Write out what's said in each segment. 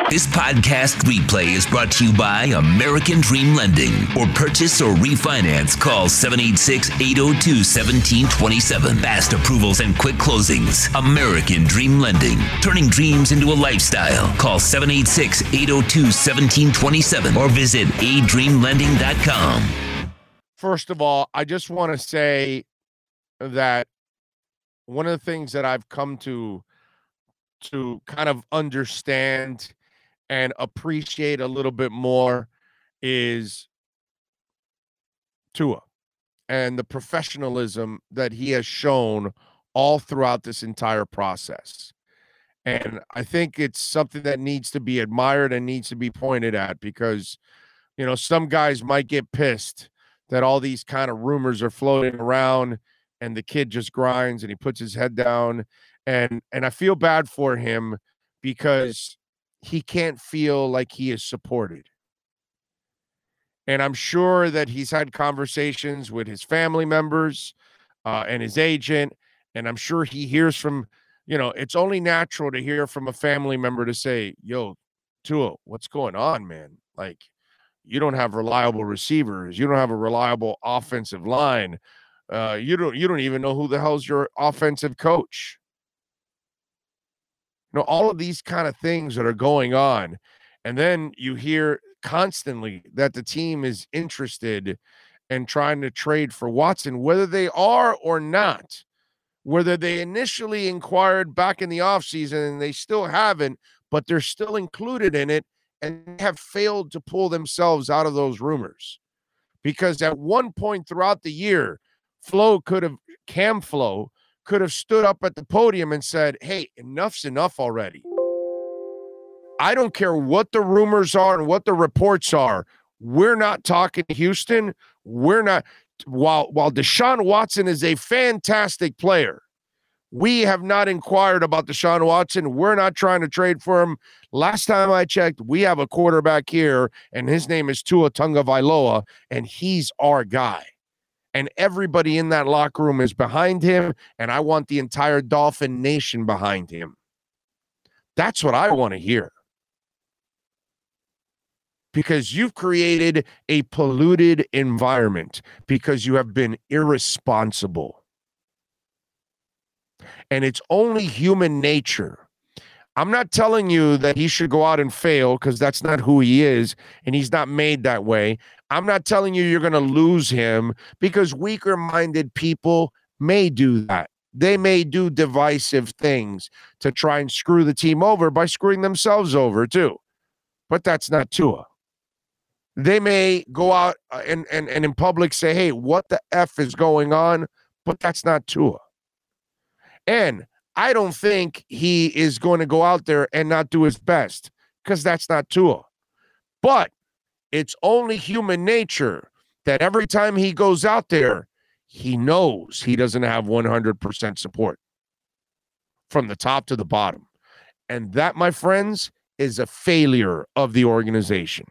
This podcast replay is brought to you by American Dream Lending. For purchase or refinance, call 786-802-1727. Fast approvals and quick closings. American Dream Lending. Turning dreams into a lifestyle. Call 786-802-1727 or visit adreamlending.com. First of all, I just want to say that one of the things that I've come to kind of understand and appreciate a little bit more is Tua and the professionalism that he has shown all throughout this entire process. And I think it's something that needs to be admired and needs to be pointed at because, you know, some guys might get pissed that all these kind of rumors are floating around and the kid just grinds and he puts his head down. And I feel bad for him because he can't feel like he is supported. And I'm sure that he's had conversations with his family members and his agent. And I'm sure he hears from, you know, it's only natural to hear from a family member to say, yo, Tua, what's going on, man? Like, you don't have reliable receivers. You don't have a reliable offensive line. You don't even know who the hell's your offensive coach. You know, all of these kind of things that are going on. And then you hear constantly that the team is interested in trying to trade for Watson, whether they are or not, whether they initially inquired back in the offseason and they still haven't, but they're still included in it and have failed to pull themselves out of those rumors. Because at one point throughout the year, Cam Flo could have stood up at the podium and said, hey, enough's enough already. I don't care what the rumors are and what the reports are. We're not talking to Houston. We're not. While Deshaun Watson is a fantastic player, we have not inquired about Deshaun Watson. We're not trying to trade for him. Last time I checked, we have a quarterback here, and his name is Tua Tagovailoa, and he's our guy. And everybody in that locker room is behind him, and I want the entire Dolphin Nation behind him. That's what I want to hear. Because you've created a polluted environment because you have been irresponsible. And it's only human nature. I'm not telling you that he should go out and fail because that's not who he is, and he's not made that way. I'm not telling you you're going to lose him because weaker-minded people may do that. They may do divisive things to try and screw the team over by screwing themselves over too. But that's not Tua. They may go out and in public say, hey, what the F is going on? But that's not Tua. And I don't think he is going to go out there and not do his best because that's not Tua. But it's only human nature that every time he goes out there, he knows he doesn't have 100% support from the top to the bottom. And that, my friends, is a failure of the organization.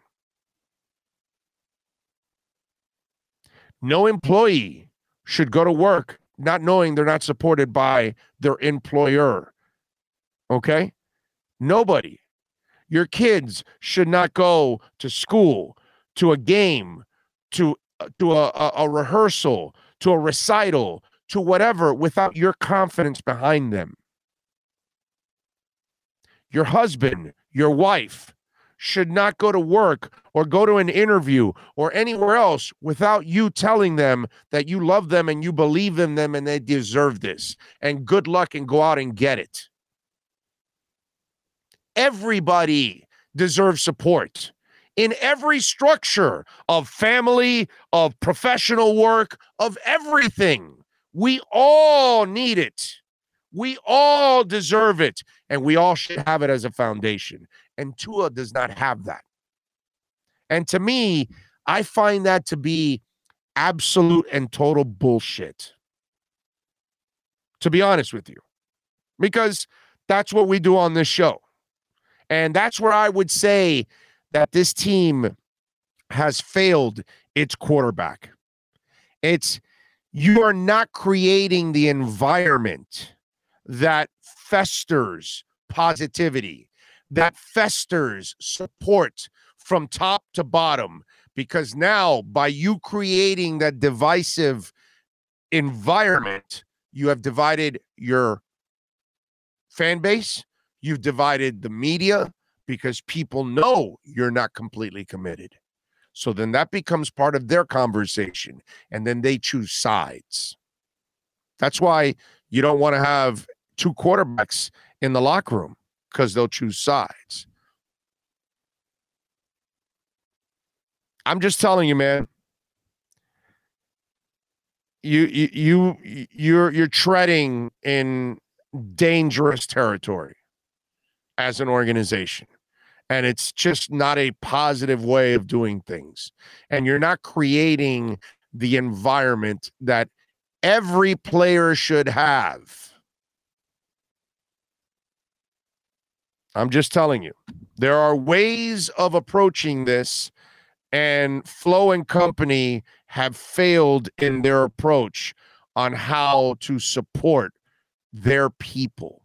No employee should go to work not knowing they're not supported by their employer. Okay? Nobody. Your kids should not go to school, to a game, to a rehearsal, to a recital, to whatever without your confidence behind them. Your husband, your wife should not go to work or go to an interview or anywhere else without you telling them that you love them and you believe in them and they deserve this. And good luck and go out and get it. Everybody deserves support in every structure of family, of professional work, of everything. We all need it. We all deserve it, and we all should have it as a foundation. And Tua does not have that. And to me, I find that to be absolute and total bullshit, to be honest with you, because that's what we do on this show. And that's where I would say that this team has failed its quarterback. You are not creating the environment that festers positivity, that festers support from top to bottom, because now by you creating that divisive environment, you have divided your fan base, you've divided the media, because people know you're not completely committed. So then that becomes part of their conversation, and then they choose sides. That's why you don't want to have two quarterbacks in the locker room, because they'll choose sides. I'm just telling you, man. You're treading in dangerous territory as an organization. And it's just not a positive way of doing things. And you're not creating the environment that every player should have. I'm just telling you, there are ways of approaching this, and Flo and company have failed in their approach on how to support their people.